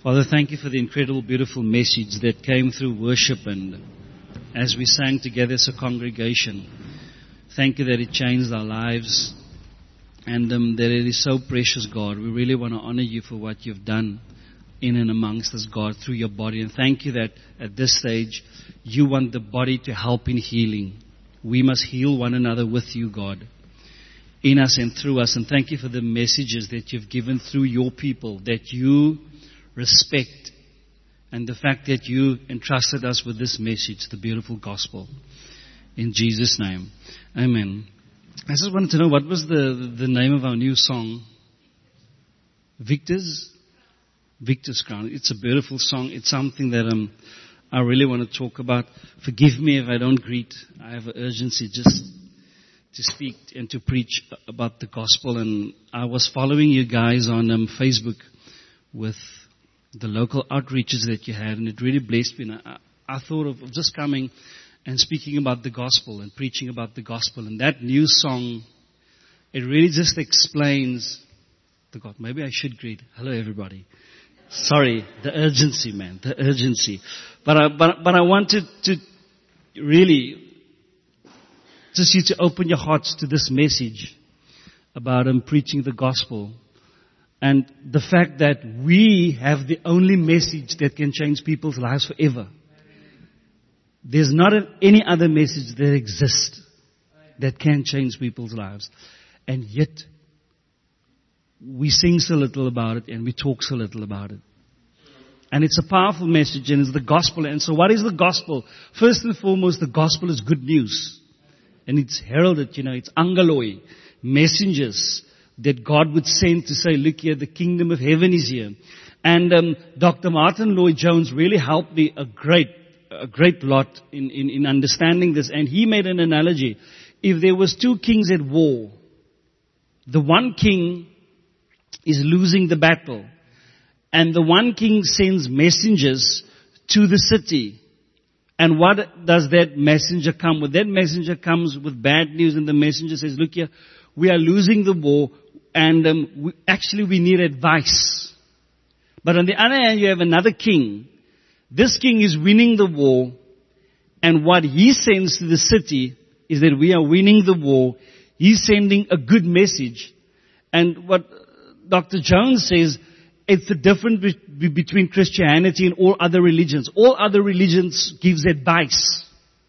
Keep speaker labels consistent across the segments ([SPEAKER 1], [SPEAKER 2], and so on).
[SPEAKER 1] Father, thank you for the incredible, beautiful message that came through worship and as we sang together as a congregation. Thank you that it changed our lives and that it is so precious, God. We really want to honor you for what you've done in and amongst us, God, through your body. And thank you that at this stage, you want the body to help in healing. We must heal one another with you, God, in us and through us. And thank you for the messages that you've given through your people, that you respect, and the fact that you entrusted us with this message, the beautiful gospel. In Jesus' name, amen. I just wanted to know, what was the name of our new song? Victor's Crown. It's a beautiful song. It's something that I really want to talk about. Forgive me if I don't greet. I have an urgency just to speak and to preach about the gospel. And I was following you guys on Facebook with the local outreaches that you had, and it really blessed me. And I thought of just coming and speaking about the gospel and preaching about the gospel. And that new song, it really just explains the God. Maybe I should greet. Hello, everybody. Sorry, the urgency, man, the urgency. But I wanted to really just you to open your hearts to this message about preaching the gospel. And the fact that we have the only message that can change people's lives forever. There's not any other message that exists that can change people's lives. And yet, we sing so little about it and we talk so little about it. And it's a powerful message and it's the gospel. And so what is the gospel? First and foremost, the gospel is good news. And it's heralded, it's angeloi, messengers that God would send to say, look here, the kingdom of heaven is here. And Dr. Martin Lloyd-Jones really helped me a great lot in understanding this. And he made an analogy. If there was two kings at war, the one king is losing the battle. And the one king sends messengers to the city. And what does that messenger come with? That messenger comes with bad news, and the messenger says, look here, we are losing the war, and we need advice. But on the other hand, you have another king. This king is winning the war, and what he sends to the city is that we are winning the war. He's sending a good message. And what Dr. Jones says, it's the difference between Christianity and all other religions. All other religions gives advice.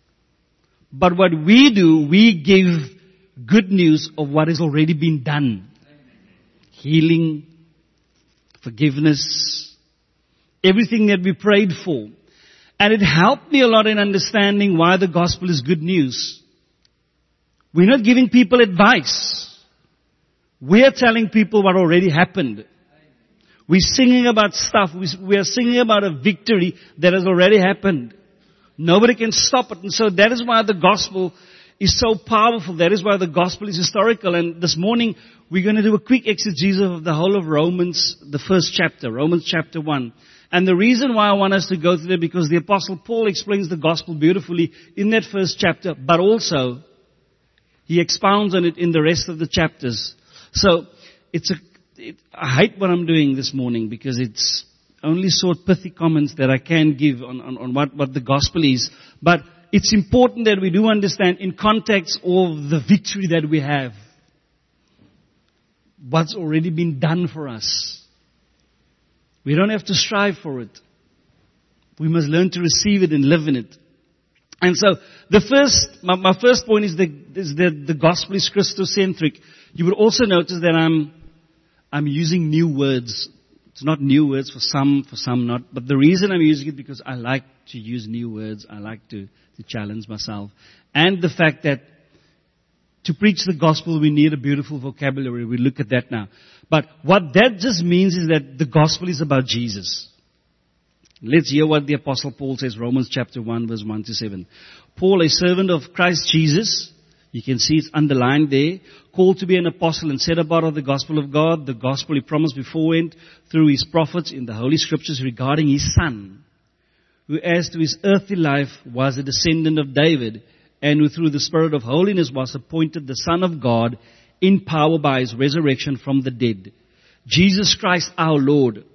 [SPEAKER 1] But what we do, we give good news of what has already been done. Healing, forgiveness, everything that we prayed for. And it helped me a lot in understanding why the gospel is good news. We're not giving people advice. We are telling people what already happened. We're singing about stuff. We are singing about a victory that has already happened. Nobody can stop it. And so that is why the gospel is so powerful. That is why the gospel is historical. And this morning, we're going to do a quick exegesis of the whole of Romans, the first chapter, Romans chapter 1. And the reason why I want us to go through that, because the Apostle Paul explains the gospel beautifully in that first chapter, but also he expounds on it in the rest of the chapters. So I hate what I'm doing this morning because it's only short, pithy comments that I can give on what the gospel is. But it's important that we do understand in context of the victory that we have. What's already been done for us. We don't have to strive for it. We must learn to receive it and live in it. And so my first point is that the gospel is Christocentric. You would also notice that I'm using new words. It's not new words for some not. But the reason I'm using it because I like to use new words. I like to challenge myself. And the fact that to preach the gospel, we need a beautiful vocabulary. We look at that now. But what that just means is that the gospel is about Jesus. Let's hear what the Apostle Paul says, Romans chapter 1, verse 1 to 7. Paul, a servant of Christ Jesus, you can see it's underlined there, called to be an apostle and set apart of the gospel of God, the gospel he promised beforehand through his prophets in the Holy Scriptures regarding his Son, who as to his earthly life was a descendant of David, and who through the Spirit of holiness was appointed the Son of God in power by his resurrection from the dead. Jesus Christ our Lord,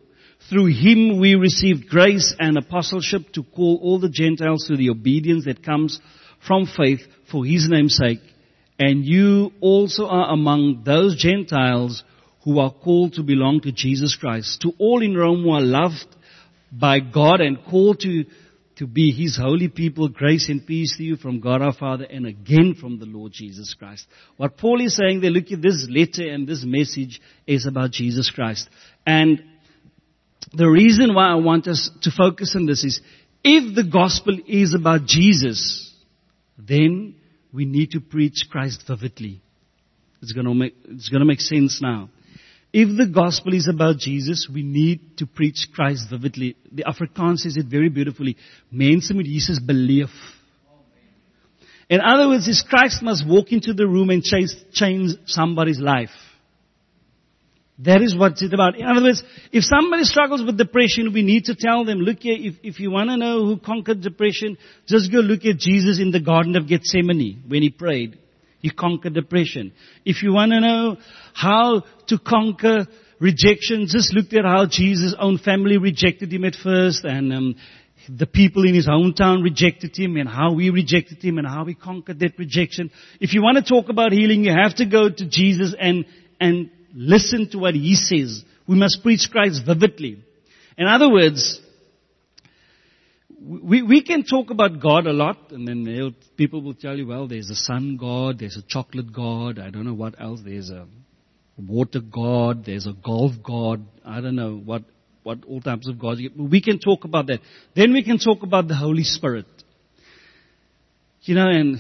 [SPEAKER 1] Through him we received grace and apostleship to call all the Gentiles to the obedience that comes from faith for his name's sake. And you also are among those Gentiles who are called to belong to Jesus Christ. To all in Rome who are loved by God and called to be his holy people, grace and peace to you from God our Father and again from the Lord Jesus Christ. What Paul is saying there, look at this letter and this message is about Jesus Christ. And the reason why I want us to focus on this is, if the gospel is about Jesus, then we need to preach Christ vividly. It's going to make sense now. If the gospel is about Jesus, we need to preach Christ vividly. The Afrikaans says it very beautifully. Mense moet Jesus beleef. In other words, is Christ must walk into the room and change somebody's life. That is what it's about. In other words, if somebody struggles with depression, we need to tell them, look here, if you want to know who conquered depression, just go look at Jesus in the Garden of Gethsemane when he prayed. He conquered depression. If you want to know how to conquer rejection, just look at how Jesus' own family rejected him at first, and the people in his hometown rejected him, and how we rejected him, and how we conquered that rejection. If you want to talk about healing, you have to go to Jesus and listen to what he says. We must preach Christ vividly. In other words, we can talk about God a lot, and then people will tell you, well, there's a sun God, there's a chocolate God, I don't know what else, there's a water God, there's a golf God, I don't know what all types of gods. We can talk about that. Then we can talk about the Holy Spirit. And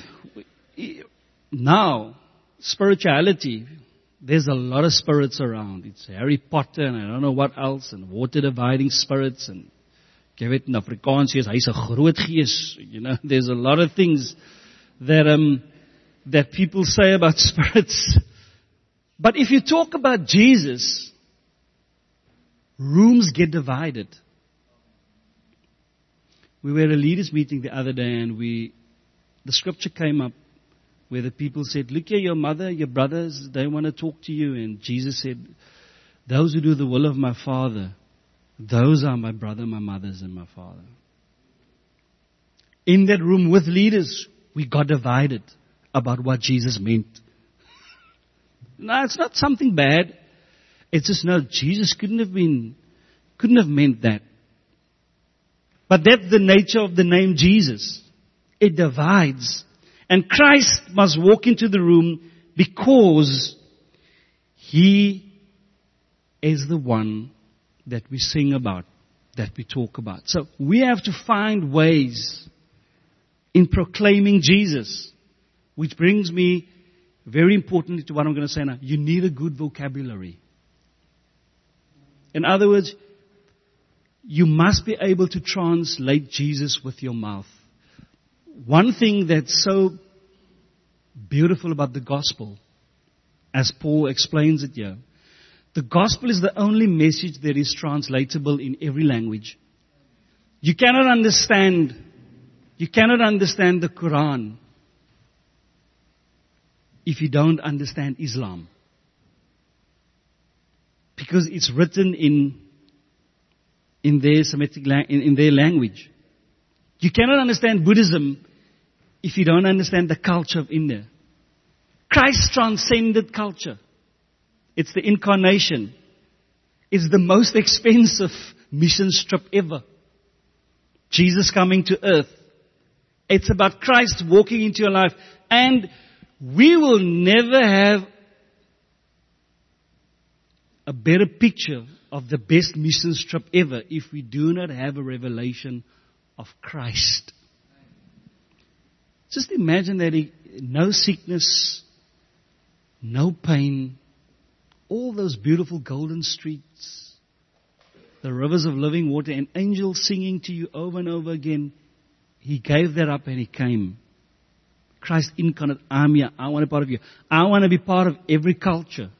[SPEAKER 1] now, spirituality, there's a lot of spirits around. It's Harry Potter and I don't know what else, and water dividing spirits, and ek weet in Afrikaans is hy's 'n groot gees. There's a lot of things that people say about spirits. But if you talk about Jesus, rooms get divided. We were at a leaders meeting the other day, and the scripture came up where the people said, look here, your mother, your brothers, they want to talk to you. And Jesus said, those who do the will of my Father, those are my brother, my mothers, and my father. In that room with leaders, we got divided about what Jesus meant. No, it's not something bad. It's just, no, Jesus couldn't have meant that. But that's the nature of the name Jesus. It divides. And Christ must walk into the room because he is the one that we sing about, that we talk about. So we have to find ways in proclaiming Jesus. Which brings me very importantly to what I'm going to say now. You need a good vocabulary. In other words, you must be able to translate Jesus with your mouth. One thing that's so beautiful about the gospel, as Paul explains it here, the gospel is the only message that is translatable in every language. You cannot understand the Quran if you don't understand Islam. Because it's written in their Semitic in their language. You cannot understand Buddhism if you don't understand the culture of India. Christ transcended culture. It's the incarnation. It's the most expensive mission trip ever. Jesus coming to earth. It's about Christ walking into your life. And we will never have a better picture of the best mission trip ever if we do not have a revelation of Christ. Just imagine that no sickness, no pain, all those beautiful golden streets, the rivers of living water, and angels singing to you over and over again. He gave that up and he came. Christ incarnate, I'm here. I want to be part of you. I want to be part of every culture.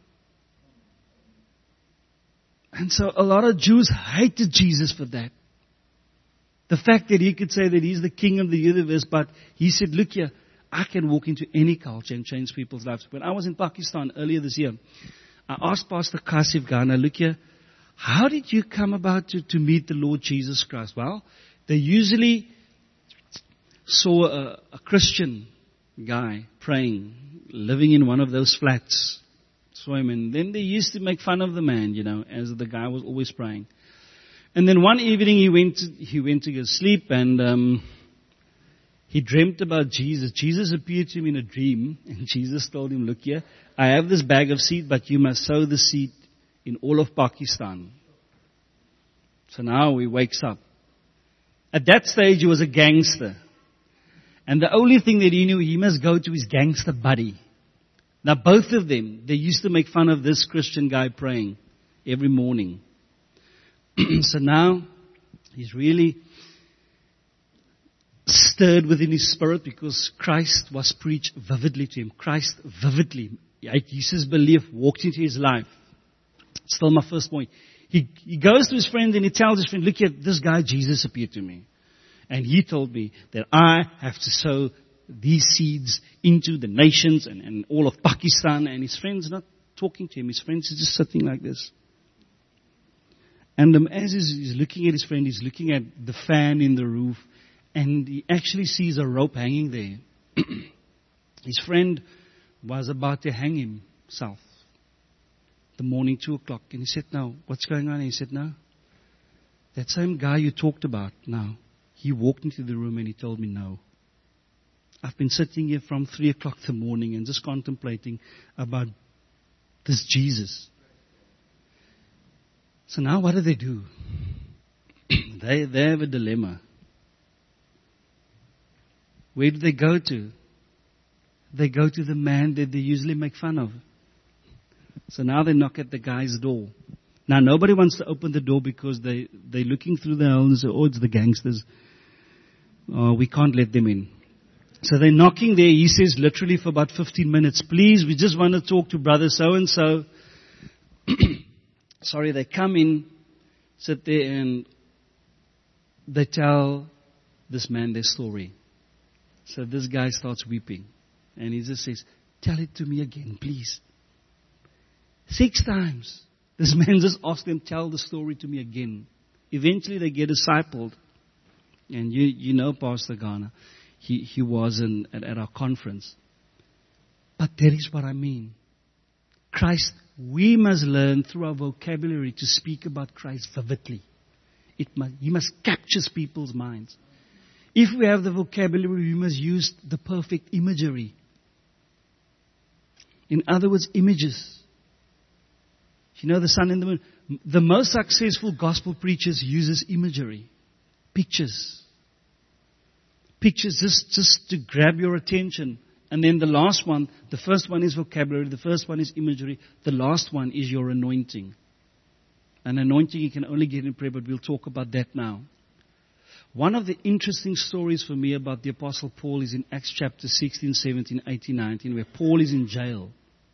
[SPEAKER 1] And so a lot of Jews hated Jesus for that. The fact that he could say that he's the king of the universe, but he said, look here, I can walk into any culture and change people's lives. When I was in Pakistan earlier this year, I asked Pastor Kasif Ghana, look here, how did you come about to meet the Lord Jesus Christ? Well, they usually saw a Christian guy praying, living in one of those flats. Saw him, and then they used to make fun of the man, as the guy was always praying. And then one evening he went to go sleep, and he dreamt about Jesus. Jesus appeared to him in a dream, and Jesus told him, look here, I have this bag of seed, but you must sow the seed in all of Pakistan. So now he wakes up. At that stage he was a gangster. And the only thing that he knew, he must go to his gangster buddy. Now both of them, they used to make fun of this Christian guy praying every morning. So now he's really stirred within his spirit because Christ was preached vividly to him. Christ vividly, Jesus' belief walked into his life. Still my first point. He goes to his friend and he tells his friend, look here, this guy Jesus appeared to me. And he told me that I have to sow these seeds into the nations and all of Pakistan. And his friend's not talking to him. His friend's just sitting like this. And as he's looking at his friend, he's looking at the fan in the roof. And he actually sees a rope hanging there. His friend was about to hang himself. The morning, 2:00. And he said, no, what's going on? And he said, no. That same guy you talked about now, he walked into the room and he told me, no. I've been sitting here from 3:00 in the morning and just contemplating about this Jesus. So now what do? They have a dilemma. Where do they go to? They go to the man that they usually make fun of. So now they knock at the guy's door. Now nobody wants to open the door because they're looking through the hole and say, oh, it's the gangsters. Oh, we can't let them in. So they're knocking there. He says literally for about 15 minutes, please, we just want to talk to brother so-and-so. Sorry, they come in, sit there, and they tell this man their story. So this guy starts weeping. And he just says, tell it to me again, please. 6 times. This man just asked them, tell the story to me again. Eventually they get discipled. And you know Pastor Garner. He was at our conference. But that is what I mean. Christ, we must learn through our vocabulary to speak about Christ vividly. He must capture people's minds. If we have the vocabulary, we must use the perfect imagery. In other words, images. The sun and the moon. The most successful gospel preachers uses imagery. Pictures. Pictures just to grab your attention. And then the last one, the first one is vocabulary, the first one is imagery, the last one is your anointing. An anointing you can only get in prayer, but we'll talk about that now. One of the interesting stories for me about the Apostle Paul is in Acts chapter 16, 17, 18, 19, where Paul is in jail.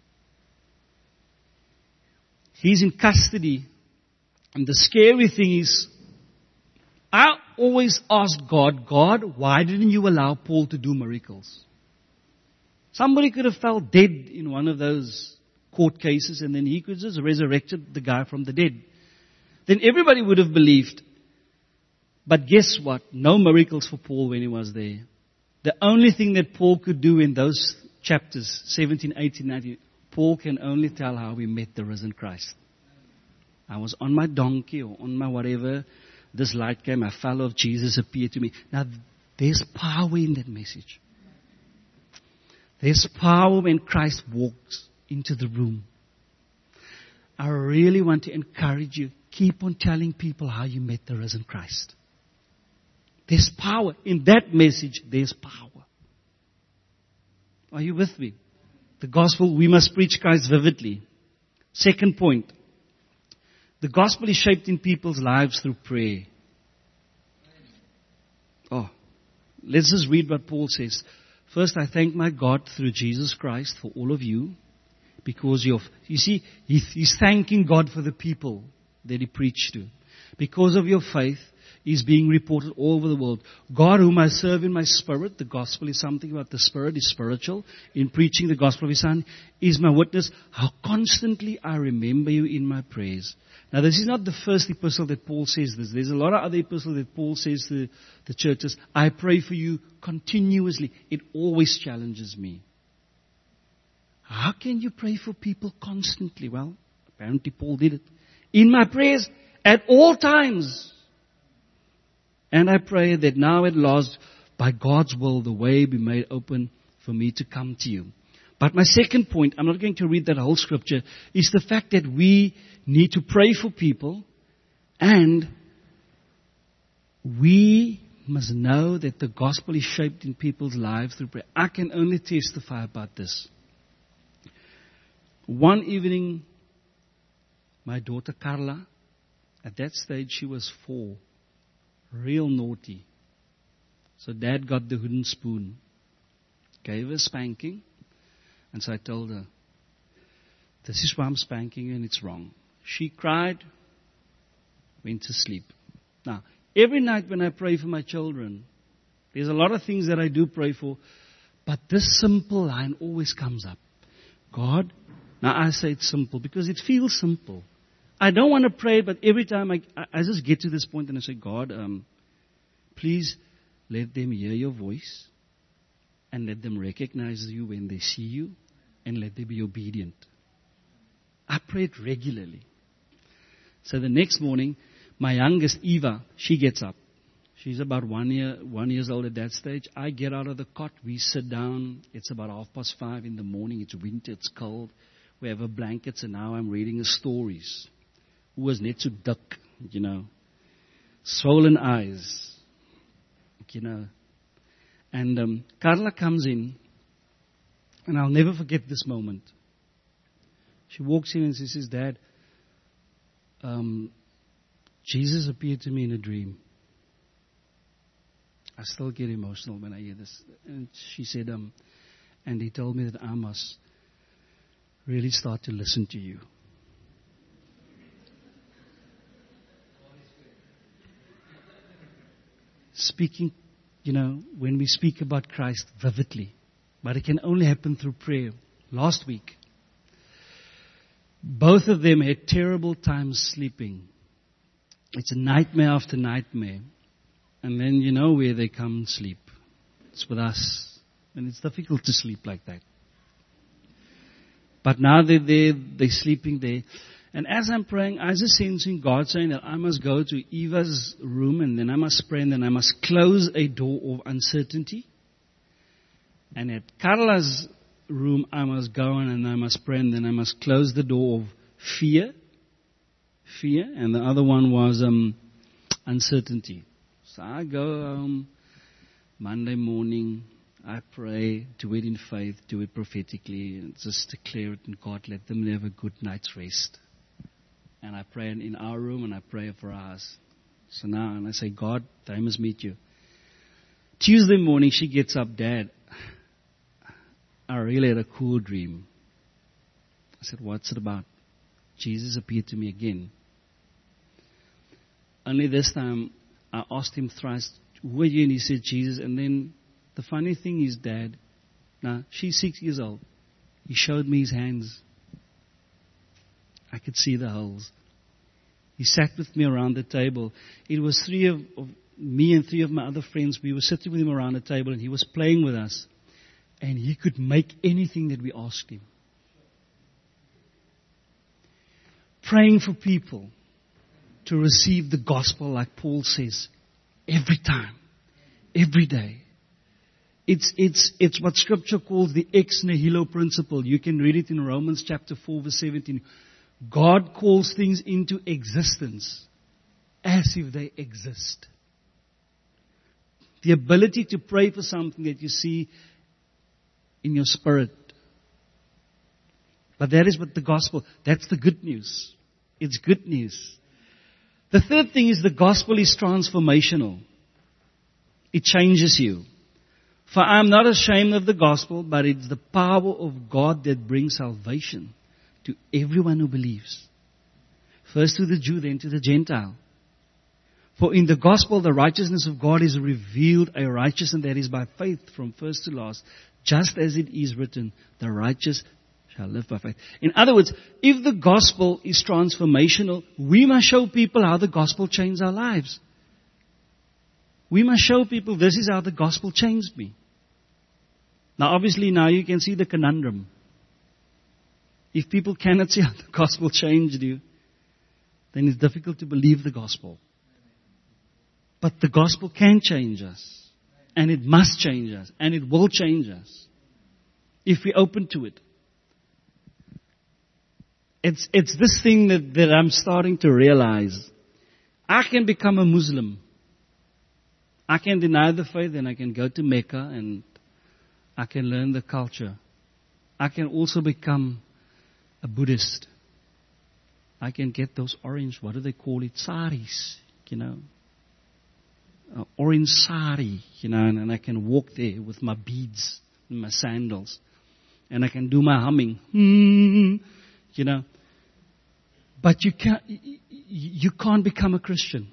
[SPEAKER 1] He's in custody. And the scary thing is, I always ask God, why didn't you allow Paul to do miracles? Somebody could have fell dead in one of those court cases and then he could just resurrected the guy from the dead. Then everybody would have believed. But guess what? No miracles for Paul when he was there. The only thing that Paul could do in those chapters, 17, 18, 19, Paul can only tell how we met the risen Christ. I was on my donkey or on my whatever. This light came, a fellow of Jesus appeared to me. Now, there's power in that message. There's power when Christ walks into the room. I really want to encourage you. Keep on telling people how you met the risen Christ. There's power. In that message, there's power. Are you with me? The gospel, we must preach Christ vividly. Second point. The gospel is shaped in people's lives through prayer. Let's just read what Paul says. First, I thank my God through Jesus Christ for all of you. Because you see, he's thanking God for the people that he preached to. Because of your faith, is being reported all over the world. God whom I serve in my spirit, the gospel is something about the spirit, is spiritual. In preaching the gospel of His Son, is my witness, how constantly I remember you in my prayers. Now this is not the first epistle that Paul says this. There's a lot of other epistles that Paul says to the churches, I pray for you continuously. It always challenges me. How can you pray for people constantly? Well, apparently Paul did it. In my prayers, at all times. And I pray that now at last, by God's will, the way be made open for me to come to you. But my second point, I'm not going to read that whole scripture, is the fact that we need to pray for people, and we must know that the gospel is shaped in people's lives through prayer. I can only testify about this. One evening, my daughter Carla, at that stage she was 4, real naughty. So Dad got the wooden spoon, gave her a spanking, and so I told her, this is why I'm spanking you and it's wrong. She cried, went to sleep. Now, every night when I pray for my children, there's a lot of things that I do pray for, but this simple line always comes up. God, now I say it's simple because it feels simple. I don't want to pray, but every time I just get to this point and I say, God, please let them hear your voice and let them recognize you when they see you and let them be obedient. I pray it regularly. So the next morning, my youngest, Eva, she gets up. She's about 1 year old at that stage. I get out of the cot. We sit down. It's about 5:30 in the morning. It's winter. It's cold. We have our blankets, and now I'm reading her stories. Who was net so dik, swollen eyes, And Carla comes in, and I'll never forget this moment. She walks in and she says, Dad, Jesus appeared to me in a dream. I still get emotional when I hear this. And she said, and he told me that I must really start to listen to you. Speaking, when we speak about Christ vividly, but it can only happen through prayer. Last week, both of them had terrible times sleeping. It's a nightmare after nightmare. And then you know where they come and sleep. It's with us. And it's difficult to sleep like that. But now they're there, they're sleeping there. And as I'm praying, I was sensing God saying that I must go to Eva's room and then I must pray and then I must close a door of uncertainty. And at Carla's room, I must go and I must pray and then I must close the door of fear. And the other one was uncertainty. So I go home Monday morning. I pray, do it in faith, do it prophetically, and just declare it in God. Let them have a good night's rest. And I pray in our room and I pray for ours. So now, and I say, God, I must meet you. Tuesday morning, she gets up, Dad, I really had a cool dream. I said, what's it about? Jesus appeared to me again. Only this time, I asked him thrice, who are you? And he said, Jesus. And then the funny thing is, Dad, now, she's 6 years old. He showed me his hands. I could see the holes. He sat with me around the table. It was 3 of me and 3 of my other friends. We were sitting with him around the table and he was playing with us. And he could make anything that we asked him. Praying for people to receive the gospel, like Paul says, every time, every day. It's what Scripture calls the ex nihilo principle. You can read it in Romans chapter 4, verse 17. God calls things into existence as if they exist. The ability to pray for something that you see in your spirit. But that is what the gospel, that's the good news. It's good news. The third thing is the gospel is transformational. It changes you. For I am not ashamed of the gospel, but it's the power of God that brings salvation to everyone who believes. First to the Jew, then to the Gentile. For in the gospel, the righteousness of God is revealed, a righteousness that is by faith from first to last, just as it is written, the righteous shall live by faith. In other words, if the gospel is transformational, we must show people how the gospel changed our lives. We must show people this is how the gospel changed me. Now obviously now you can see the conundrum. If people cannot see how the gospel changed you, then it's difficult to believe the gospel. But the gospel can change us. And it must change us. And it will change us. If we're open to it. It's this thing that I'm starting to realize. I can become a Muslim. I can deny the faith and I can go to Mecca and I can learn the culture. I can also become a Buddhist. I can get those orange, what do they call it? Saris, orange sari, and I can walk there with my beads and my sandals. And I can do my humming, But you can't become a Christian.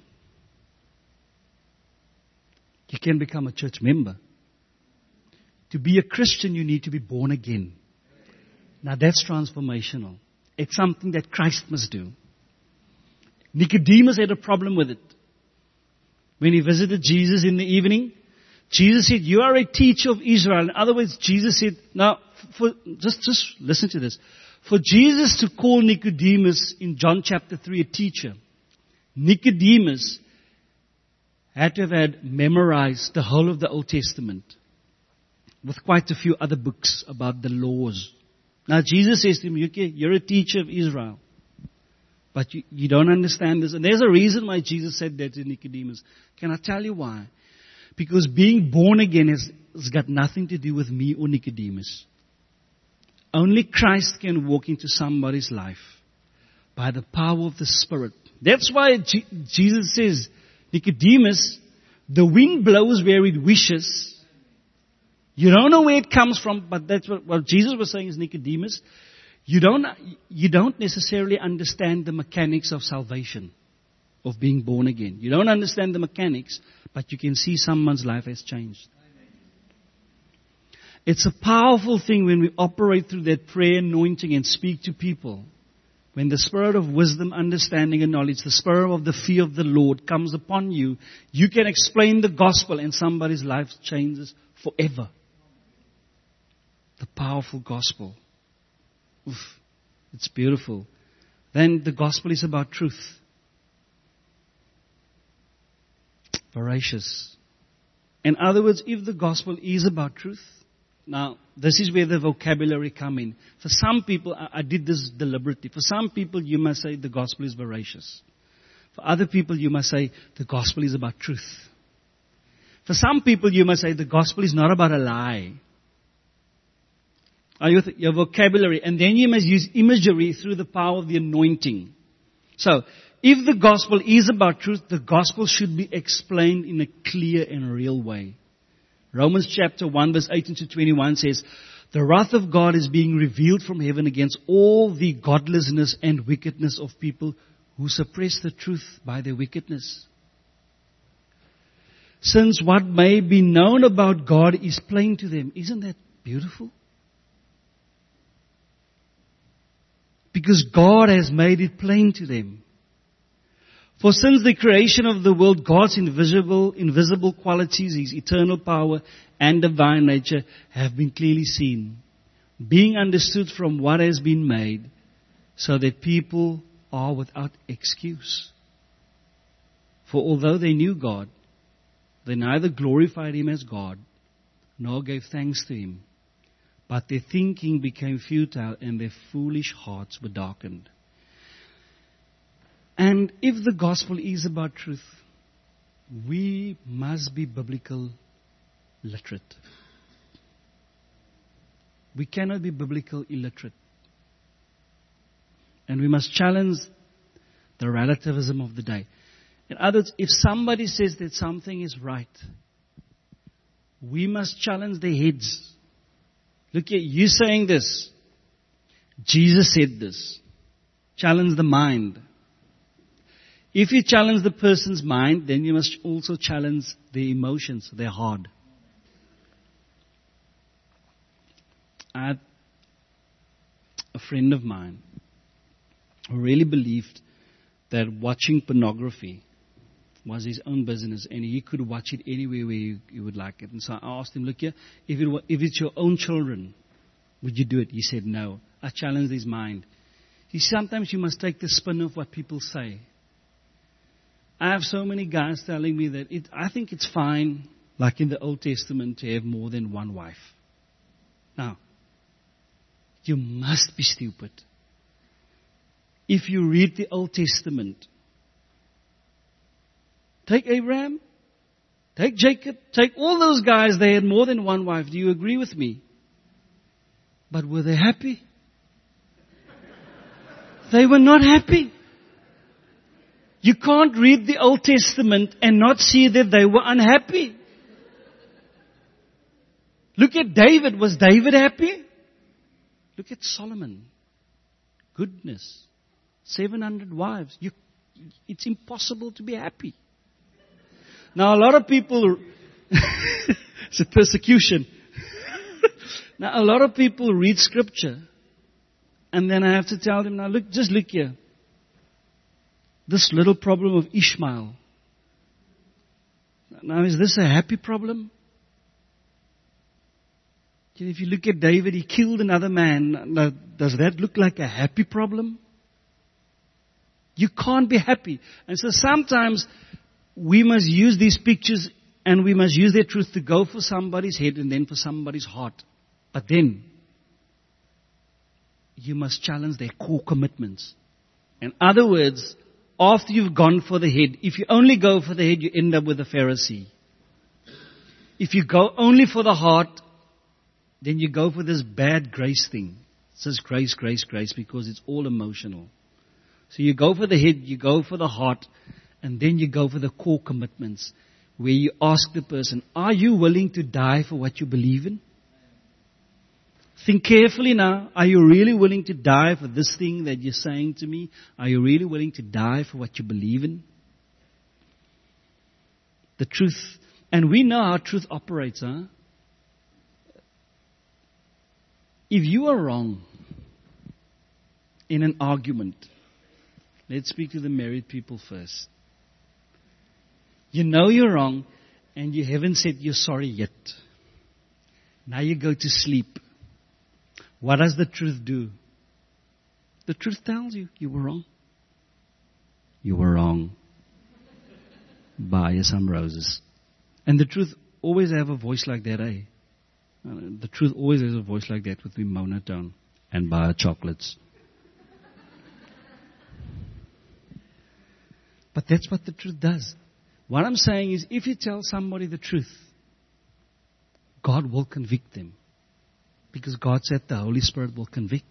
[SPEAKER 1] You can become a church member. To be a Christian, you need to be born again. Now that's transformational. It's something that Christ must do. Nicodemus had a problem with it. When he visited Jesus in the evening, Jesus said, you are a teacher of Israel. In other words, Jesus said, now, just listen to this. For Jesus to call Nicodemus in John chapter 3 a teacher, Nicodemus had to have had memorized the whole of the Old Testament with quite a few other books about the laws. Now Jesus says to him, you're a teacher of Israel, but you don't understand this. And there's a reason why Jesus said that to Nicodemus. Can I tell you why? Because being born again has got nothing to do with me or Nicodemus. Only Christ can walk into somebody's life by the power of the Spirit. That's why Jesus says, Nicodemus, the wind blows where it wishes. You don't know where it comes from, but that's what Jesus was saying is, Nicodemus, you don't necessarily understand the mechanics of salvation, of being born again. You don't understand the mechanics, but you can see someone's life has changed. It's a powerful thing when we operate through that prayer anointing and speak to people. When the spirit of wisdom, understanding and knowledge, the spirit of the fear of the Lord comes upon you, you can explain the gospel and somebody's life changes forever. The powerful gospel. Oof, it's beautiful. Then the gospel is about truth. Veracious. In other words, if the gospel is about truth, now this is where the vocabulary come in. For some people, I did this deliberately. For some people, you must say the gospel is veracious. For other people, you must say the gospel is about truth. For some people, you must say the gospel is not about a lie. Your vocabulary. And then you must use imagery through the power of the anointing. So, if the gospel is about truth, the gospel should be explained in a clear and real way. Romans chapter 1 verse 18 to 21 says, the wrath of God is being revealed from heaven against all the godlessness and wickedness of people who suppress the truth by their wickedness. Since what may be known about God is plain to them. Isn't that beautiful? Because God has made it plain to them. For since the creation of the world, God's invisible qualities, His eternal power and divine nature have been clearly seen, being understood from what has been made, so that people are without excuse. For although they knew God, they neither glorified Him as God, nor gave thanks to Him. But their thinking became futile and their foolish hearts were darkened. And if the gospel is about truth, we must be biblical literate. We cannot be biblical illiterate. And we must challenge the relativism of the day. In other words, if somebody says that something is right, we must challenge their heads. Look here, you saying this. Jesus said this. Challenge the mind. If you challenge the person's mind, then you must also challenge their emotions, their heart. I had a friend of mine who really believed that watching pornography was his own business and he could watch it anywhere where he would like it. And so I asked him, look here, if it's your own children, would you do it? He said no. I challenged his mind. He said, sometimes you must take the spin of what people say. I have so many guys telling me that I think it's fine, like in the Old Testament, to have more than one wife. Now, you must be stupid. If you read the Old Testament, take Abraham, take Jacob, take all those guys, they had more than one wife. Do you agree with me? But were they happy? They were not happy. You can't read the Old Testament and not see that they were unhappy. Look at David. Was David happy? Look at Solomon. Goodness. 700 wives. It's impossible to be happy. Now a lot of people, it's a persecution. Now a lot of people read scripture and then I have to tell them, now just look here. This little problem of Ishmael. Now is this a happy problem? If you look at David, he killed another man. Now, does that look like a happy problem? You can't be happy. And so sometimes we must use these pictures and we must use their truth to go for somebody's head and then for somebody's heart. But then, you must challenge their core commitments. In other words, after you've gone for the head, if you only go for the head, you end up with a Pharisee. If you go only for the heart, then you go for this bad grace thing. It says grace, grace, grace because it's all emotional. So you go for the head, you go for the heart, and then you go for the core commitments where you ask the person, are you willing to die for what you believe in? Think carefully now. Are you really willing to die for this thing that you're saying to me? Are you really willing to die for what you believe in? The truth. And we know how truth operates, huh? If you are wrong in an argument, let's speak to the married people first. You know you're wrong and you haven't said you're sorry yet. Now you go to sleep. What does the truth do? The truth tells you, you were wrong. You were wrong. Buy you some roses. And the truth always have a voice like that, eh? The truth always has a voice like that with the monotone. And buy chocolates. But that's what the truth does. What I'm saying is, if you tell somebody the truth, God will convict them. Because God said the Holy Spirit will convict.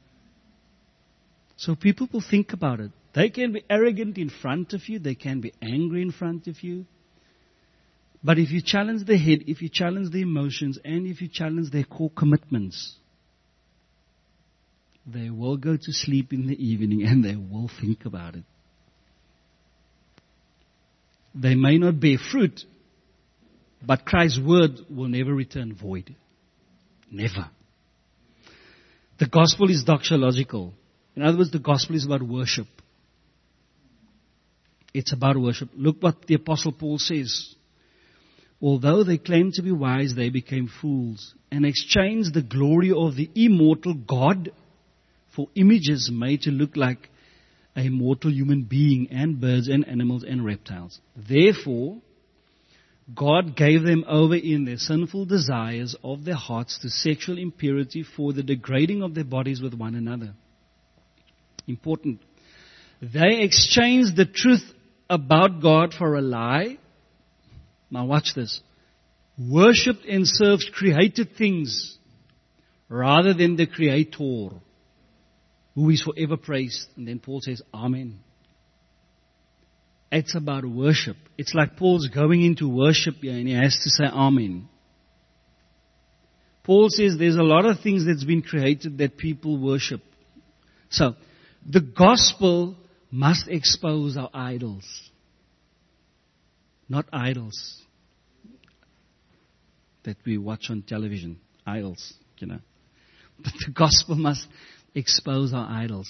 [SPEAKER 1] So people will think about it. They can be arrogant in front of you. They can be angry in front of you. But if you challenge the head, if you challenge the emotions, and if you challenge their core commitments, they will go to sleep in the evening and they will think about it. They may not bear fruit, but Christ's word will never return void. Never. The gospel is doxological. In other words, the gospel is about worship. It's about worship. Look what the Apostle Paul says. Although they claimed to be wise, they became fools and exchanged the glory of the immortal God for images made to look like a mortal human being and birds and animals and reptiles. Therefore, God gave them over in their sinful desires of their hearts to sexual impurity for the degrading of their bodies with one another. Important. They exchanged the truth about God for a lie. Now watch this. Worshipped and served created things rather than the Creator, who is forever praised. And then Paul says, Amen. It's about worship. It's like Paul's going into worship here and he has to say Amen. Paul says there's a lot of things that's been created that people worship. So, the gospel must expose our idols. Not idols that we watch on television. Idols, But the gospel must expose our idols.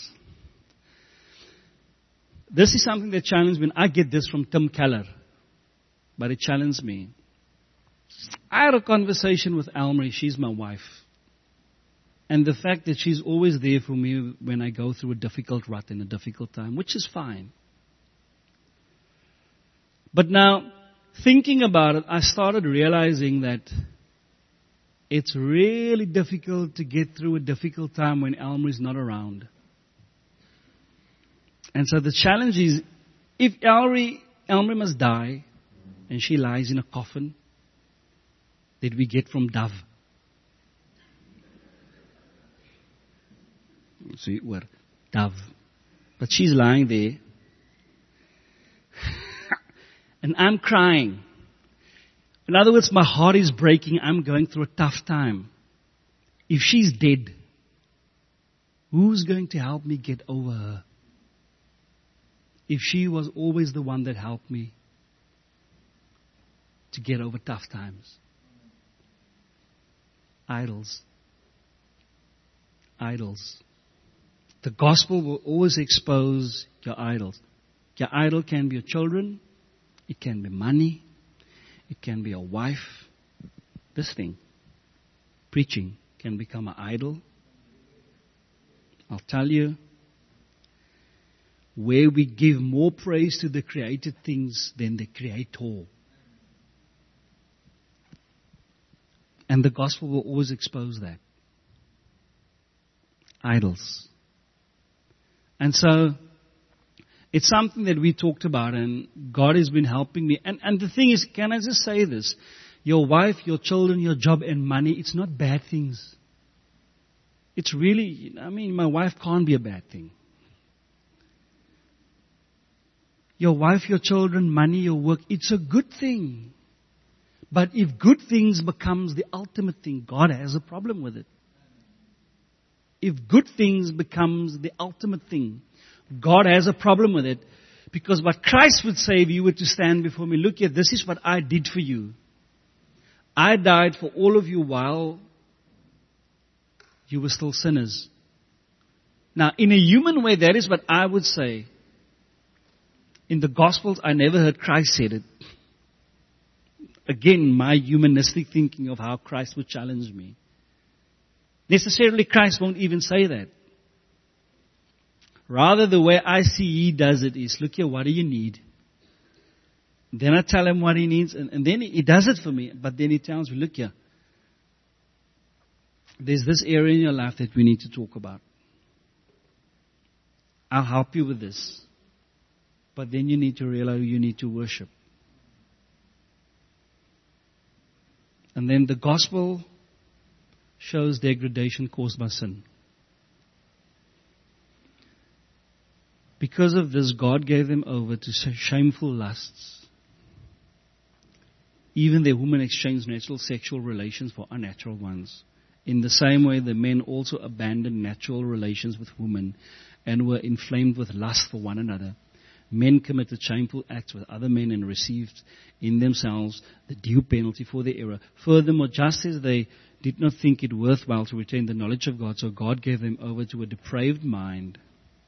[SPEAKER 1] This is something that challenged me. I get this from Tim Keller, but it challenged me. I had a conversation with Elmarie. She's my wife. And the fact that she's always there for me when I go through a difficult rut in a difficult time, which is fine. But now, thinking about it, I started realizing that it's really difficult to get through a difficult time when Elmarie's not around. And so the challenge is, if Elmarie must die, and she lies in a coffin that we get from Dove. See, where Dove. But she's lying there. And I'm crying. In other words, my heart is breaking. I'm going through a tough time. If she's dead, who's going to help me get over her? If she was always the one that helped me to get over tough times. Idols. Idols. The gospel will always expose your idols. Your idol can be your children. It can be money. It can be a wife. This thing, preaching, can become an idol. I'll tell you, where we give more praise to the created things than the Creator. And the gospel will always expose that. Idols. And so, it's something that we talked about, and God has been helping me. And the thing is, can I just say this? Your wife, your children, your job, and money, it's not bad things. It's really, my wife can't be a bad thing. Your wife, your children, money, your work, it's a good thing. But if good things becomes the ultimate thing, God has a problem with it. If good things becomes the ultimate thing, God has a problem with it. Because what Christ would say if you were to stand before me, look here, this is what I did for you. I died for all of you while you were still sinners. Now, in a human way, that is what I would say. In the Gospels, I never heard Christ said it. Again, my humanistic thinking of how Christ would challenge me. Necessarily, Christ won't even say that. Rather, the way I see He does it is, look here, what do you need? Then I tell Him what He needs, and then He does it for me. But then He tells me, look here, there's this area in your life that we need to talk about. I'll help you with this. But then you need to realize you need to worship. And then the gospel shows degradation caused by sin. Because of this, God gave them over to shameful lusts. Even their women exchanged natural sexual relations for unnatural ones. In the same way, the men also abandoned natural relations with women and were inflamed with lust for one another. Men committed shameful acts with other men and received in themselves the due penalty for their error. Furthermore, just as they did not think it worthwhile to retain the knowledge of God, so God gave them over to a depraved mind,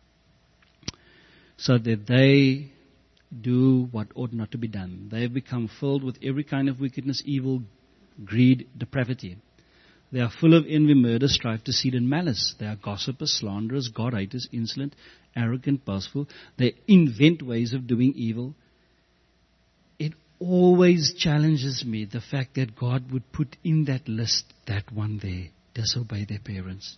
[SPEAKER 1] so that they do what ought not to be done. They have become filled with every kind of wickedness, evil, greed, depravity. They are full of envy, murder, strife, deceit, and malice. They are gossipers, slanderers, God-haters, insolent, arrogant, boastful. They invent ways of doing evil. It always challenges me, the fact that God would put in that list that one there, disobey their parents.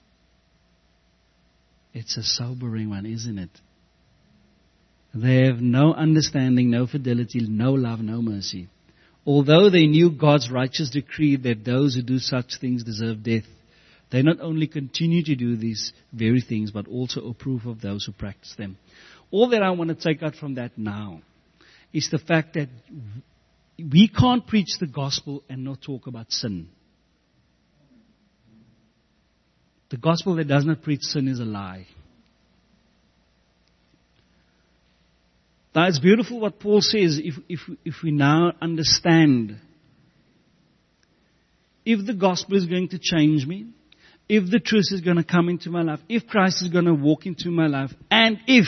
[SPEAKER 1] It's a sobering one, isn't it? They have no understanding, no fidelity, no love, no mercy. Although they knew God's righteous decree that those who do such things deserve death, they not only continue to do these very things, but also approve of those who practice them. All that I want to take out from that now is the fact that we can't preach the gospel and not talk about sin. The gospel that does not preach sin is a lie. Now it's beautiful what Paul says, if we now understand, if the gospel is going to change me, if the truth is going to come into my life, if Christ is going to walk into my life, and if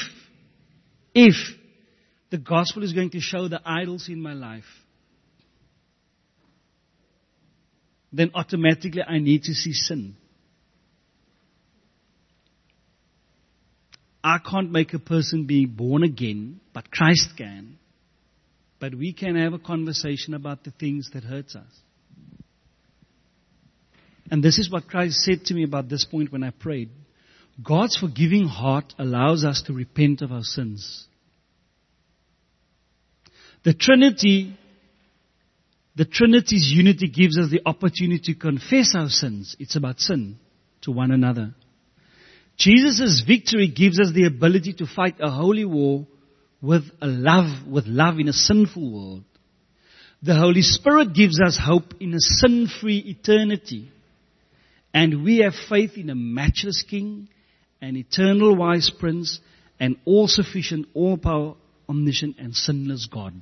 [SPEAKER 1] the gospel is going to show the idols in my life, then automatically I need to see sin. I can't make a person be born again, but Christ can. But we can have a conversation about the things that hurts us. And this is what Christ said to me about this point when I prayed. God's forgiving heart allows us to repent of our sins. The Trinity's unity gives us the opportunity to confess our sins. It's about sin to one another. Jesus' victory gives us the ability to fight a holy war with love in a sinful world. The Holy Spirit gives us hope in a sin-free eternity. And we have faith in a matchless King, an eternal wise Prince, an all-sufficient, all-power, omniscient, and sinless God.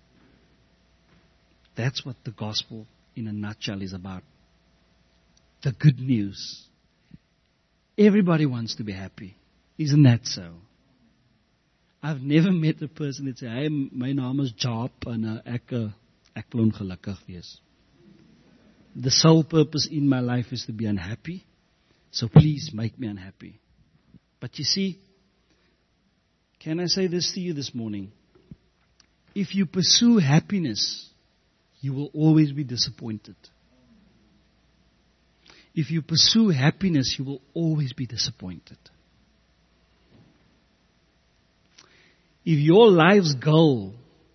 [SPEAKER 1] That's what the gospel in a nutshell is about. The good news. Everybody wants to be happy. Isn't that so? I've never met a person that says, "Hey, my naam is Job en ek wil ongelukkig wees. The sole purpose in my life is to be unhappy. So please make me unhappy." But you see, can I say this to you this morning? If you pursue happiness, you will always be disappointed. If you pursue happiness, you will always be disappointed. If your life's goal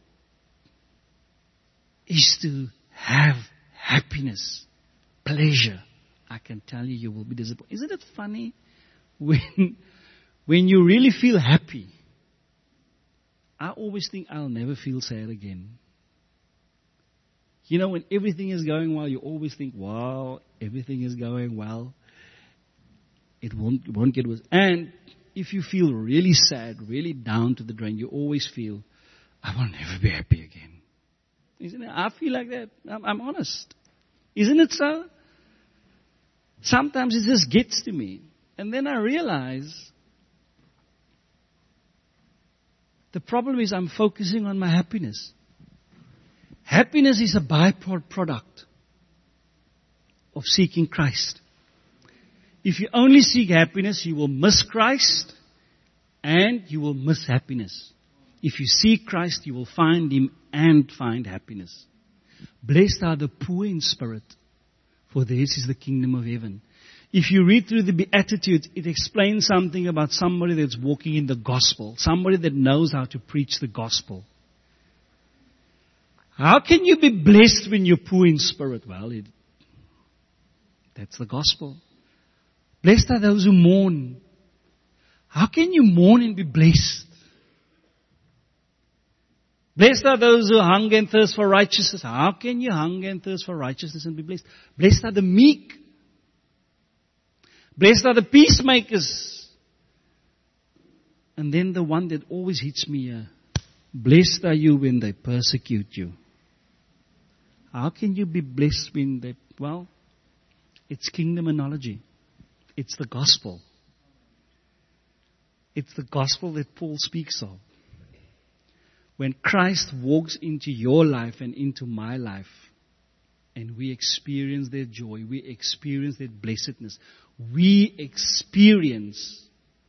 [SPEAKER 1] is to have happiness, pleasure, I can tell you, you will be disappointed. Isn't it funny when you really feel happy? I always think I'll never feel sad again. You know, when everything is going well, you always think, wow, everything is going well. It won't get worse. And if you feel really sad, really down to the drain, you always feel, I will never be happy again. Isn't it? I feel like that. I'm honest. Isn't it so? Sometimes it just gets to me. And then I realize the problem is I'm focusing on my happiness. Happiness is a byproduct of seeking Christ. If you only seek happiness, you will miss Christ and you will miss happiness. If you seek Christ, you will find Him and find happiness. Blessed are the poor in spirit, for theirs is the kingdom of heaven. If you read through the Beatitudes, it explains something about somebody that's walking in the gospel, somebody that knows how to preach the gospel. How can you be blessed when you're poor in spirit? Well, that's the gospel. Blessed are those who mourn. How can you mourn and be blessed? Blessed are those who hunger and thirst for righteousness. How can you hunger and thirst for righteousness and be blessed? Blessed are the meek. Blessed are the peacemakers. And then the one that always hits me, blessed are you when they persecute you. How can you be blessed when they, well, it's kingdomonology. It's the gospel. It's the gospel that Paul speaks of. When Christ walks into your life and into my life, and we experience their joy, we experience their blessedness, we experience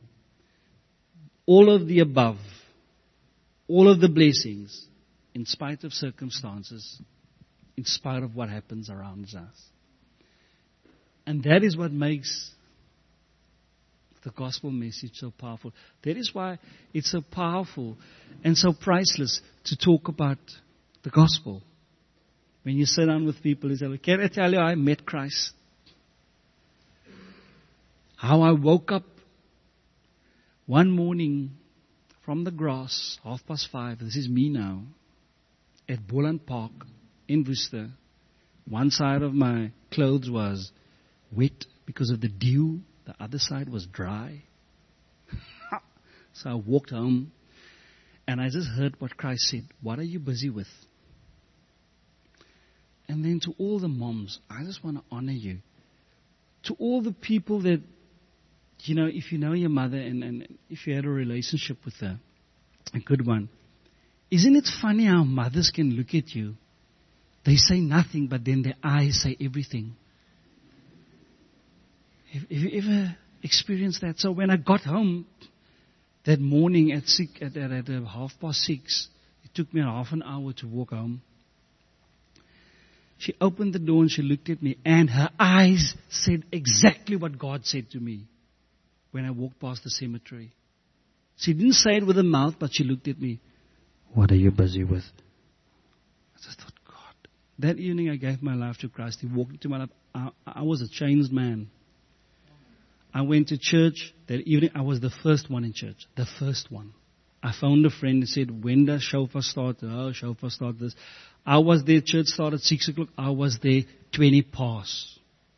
[SPEAKER 1] all of the above, all of the blessings, in spite of circumstances, in spite of what happens around us. And that is what makes the gospel message so powerful. That is why it's so powerful and so priceless to talk about the gospel. When you sit down with people, you say, can I tell you I met Christ? How I woke up one morning from the grass, 5:30, this is me now, at Boland Park in Worcester. One side of my clothes was wet because of the dew. The other side was dry. So I walked home. And I just heard what Christ said. What are you busy with? And then to all the moms, I just want to honor you. To all the people that, if you know your mother and if you had a relationship with her, a good one. Isn't it funny how mothers can look at you? They say nothing, but then their eyes say everything. Have you ever experienced that? So when I got home that morning at 6:30, it took me half an hour to walk home. She opened the door and she looked at me, and her eyes said exactly what God said to me when I walked past the cemetery. She didn't say it with her mouth, but she looked at me. What are you busy with? I just thought, God. That evening I gave my life to Christ. He walked into my life. I was a changed man. I went to church that evening. I was the first one in church. The first one. I found a friend and said, when does shofar start? Oh, shofar start this. I was there. Church started 6 o'clock. I was there 20 past.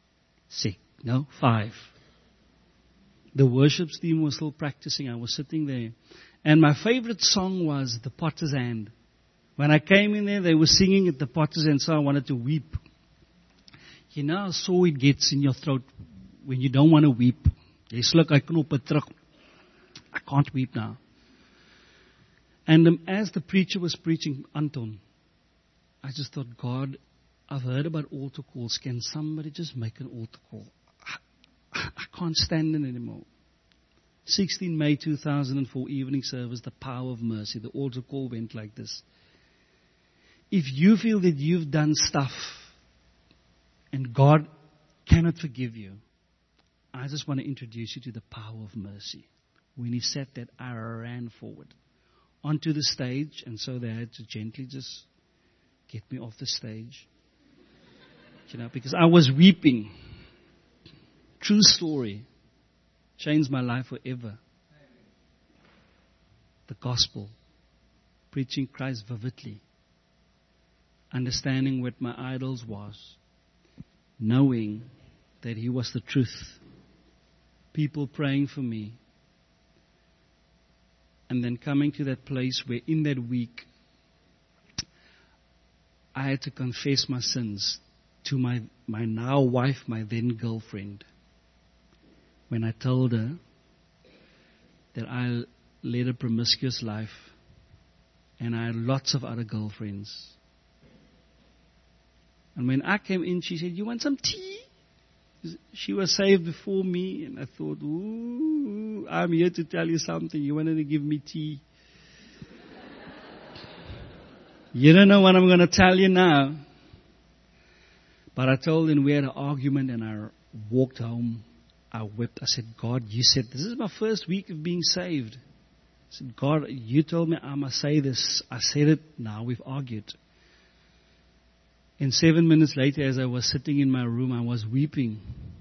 [SPEAKER 1] 5. The worship team was still practicing. I was sitting there. And my favorite song was The Potter's Hand. When I came in there, they were singing at The Potter's Hand, so I wanted to weep. You know how sore it gets in your throat when you don't want to weep. I can't weep now. And as the preacher was preaching, Anton, I just thought, God, I've heard about altar calls. Can somebody just make an altar call? I can't stand it anymore. 16 May 2004 evening service, the power of mercy. The altar call went like this. If you feel that you've done stuff and God cannot forgive you, I just want to introduce you to the power of mercy. When he said that, I ran forward onto the stage, and so they had to gently just get me off the stage. Because I was weeping. True story. Changed my life forever. The gospel. Preaching Christ vividly. Understanding what my idols was. Knowing that he was the truth. People praying for me. And then coming to that place where in that week, I had to confess my sins to my now wife, my then girlfriend. When I told her that I led a promiscuous life and I had lots of other girlfriends. And when I came in, she said, you want some tea? She was saved before me, and I thought, ooh, I'm here to tell you something. You wanted to give me tea? You don't know what I'm going to tell you now. But I told her, we had an argument, and I walked home. I wept. I said, God, you said, this is my first week of being saved. I said, God, you told me I must say this. I said it. Now we've argued. And 7 minutes later, as I was sitting in my room, I was weeping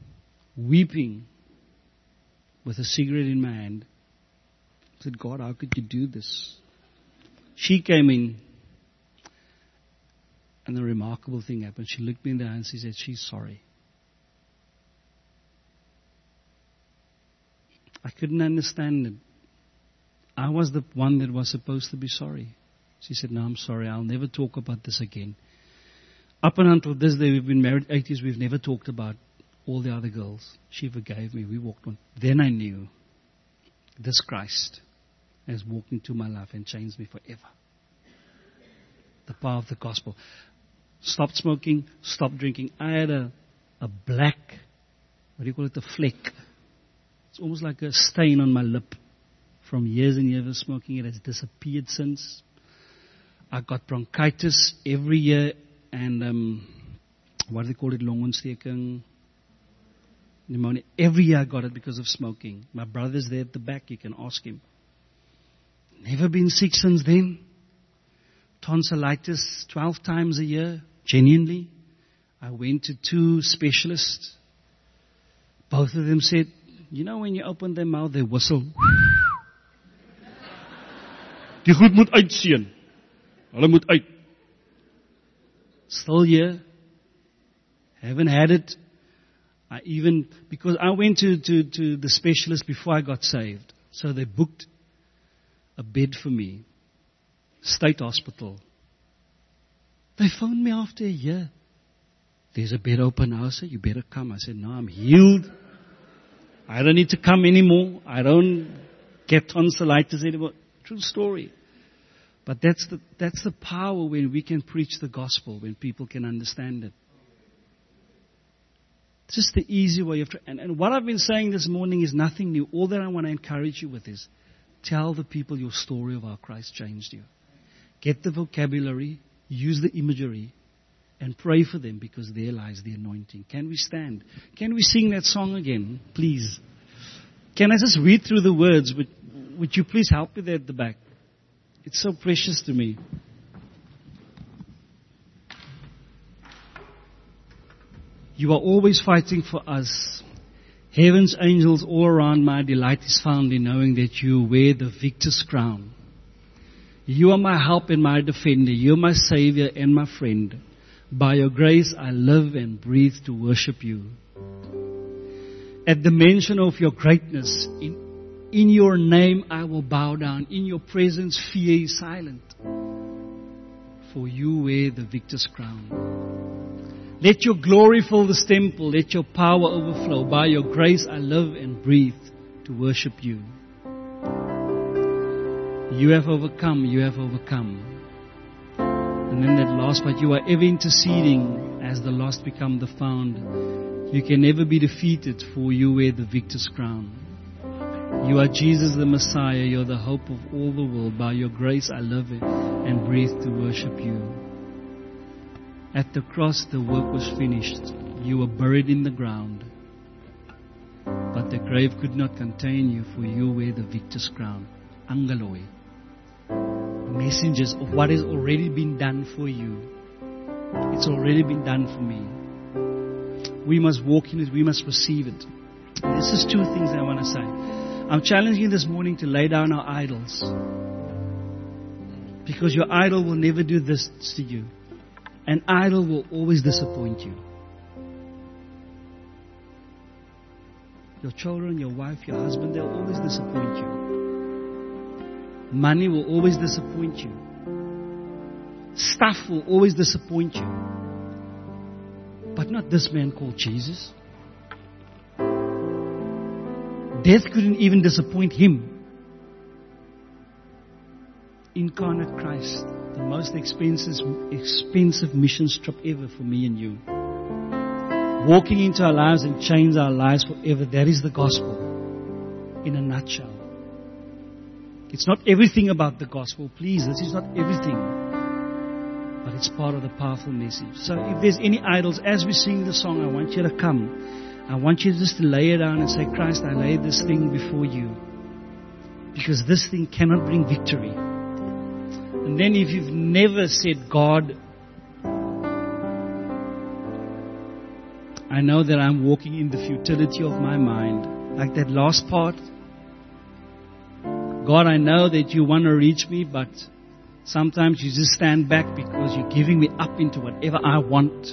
[SPEAKER 1] with a cigarette in my hand. I said, God, how could you do this? She came in, and a remarkable thing happened. She looked me in the eye and she said, she's sorry. I couldn't understand it. I was the one that was supposed to be sorry. She said, no, I'm sorry. I'll never talk about this again. Up and until this day, we've been married 8 years, we've never talked about all the other girls. She forgave me. We walked on. Then I knew this Christ has walked into my life and changed me forever. The power of the gospel. Stopped smoking, stopped drinking. I had a black, what do you call it, a fleck. It's almost like a stain on my lip from years and years of smoking. It has disappeared since. I got bronchitis every year. And what do they call it? Longontsteking, pneumonia. Every year I got it because of smoking. My brother's there at the back. You can ask him. Never been sick since then. Tonsillitis 12 times a year. Genuinely. I went to 2 specialists. Both of them said, you know when you open their mouth, they whistle. Die goed moet uitseën. Hulle moet uit. Still here. Haven't had it. Because I went to the specialist before I got saved. So they booked a bed for me. State Hospital. They phoned me after a year. There's a bed open now, sir. You better come. I said, no, I'm healed. I don't need to come anymore. I don't get tonsillitis anymore. True story. But that's the power when we can preach the gospel, when people can understand it. It's just the easy way of... And what I've been saying this morning is nothing new. All that I want to encourage you with is tell the people your story of how Christ changed you. Get the vocabulary, use the imagery, and pray for them because there lies the anointing. Can we stand? Can we sing that song again, please? Can I just read through the words? Would you please help me there at the back? It's so precious to me. You are always fighting for us. Heaven's angels all around, my delight is found in knowing that you wear the victor's crown. You are my help and my defender. You are my savior and my friend. By your grace I live and breathe to worship you. At the mention of your greatness, in your name I will bow down. In your presence fear is silent. For you wear the victor's crown. Let your glory fill this temple. Let your power overflow. By your grace I live and breathe to worship you. You have overcome. You have overcome. And then that last part, you are ever interceding as the lost become the found. You can never be defeated, for you wear the victor's crown. You are Jesus the Messiah. You're the hope of all the world. By your grace I live and breathe to worship you. At the cross the work was finished. You were buried in the ground. But the grave could not contain you, for you wear the victor's crown. Angeloi. Messengers of what has already been done for you. It's already been done for me. We must walk in it. We must receive it. This is two things I want to say. I'm challenging you this morning to lay down our idols. Because your idol will never do this to you. An idol will always disappoint you. Your children, your wife, your husband, they'll always disappoint you. Money will always disappoint you. Stuff will always disappoint you. But not this man called Jesus. Death couldn't even disappoint him. Incarnate Christ, the most expensive mission trip ever for me and you. Walking into our lives and change our lives forever. That is the gospel in a nutshell. It's not everything about the gospel. Please, this is not everything. But it's part of the powerful message. So if there's any idols, as we sing the song, I want you to come. I want you just to lay it down and say, Christ, I lay this thing before you. Because this thing cannot bring victory. And then if you've never said, God, I know that I'm walking in the futility of my mind. Like that last part. God, I know that you want to reach me, but sometimes you just stand back because you're giving me up into whatever I want.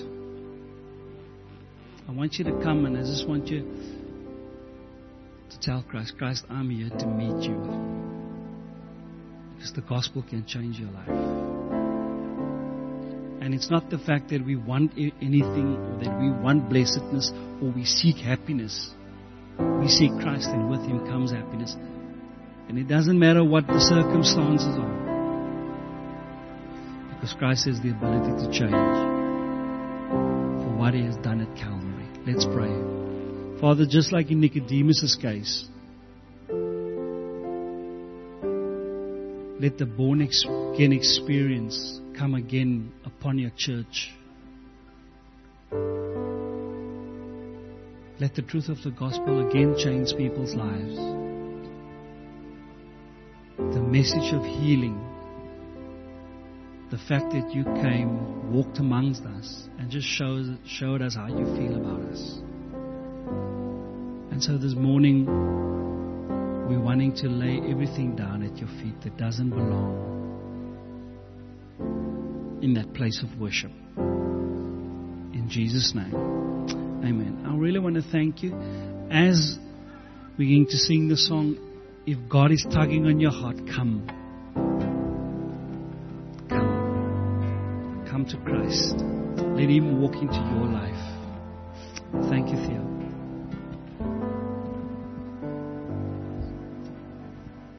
[SPEAKER 1] I want you to come and I just want you to tell Christ, Christ, I'm here to meet you. Because the gospel can change your life. And it's not the fact that we want anything or that we want blessedness or we seek happiness. We seek Christ and with Him comes happiness. And it doesn't matter what the circumstances are. Because Christ has the ability to change for what He has done at Calvary. Let's pray. Father, just like in Nicodemus' case, let the born again experience come again upon your church. Let the truth of the gospel again change people's lives. The message of healing, the fact that you came, walked amongst us, and just showed us how you feel about us. And so this morning, we're wanting to lay everything down at your feet that doesn't belong in that place of worship. In Jesus' name, amen. I really want to thank you. As we're going to sing the song, if God is tugging on your heart, come. come to Christ. Let Him walk into your life. Thank you, Theo.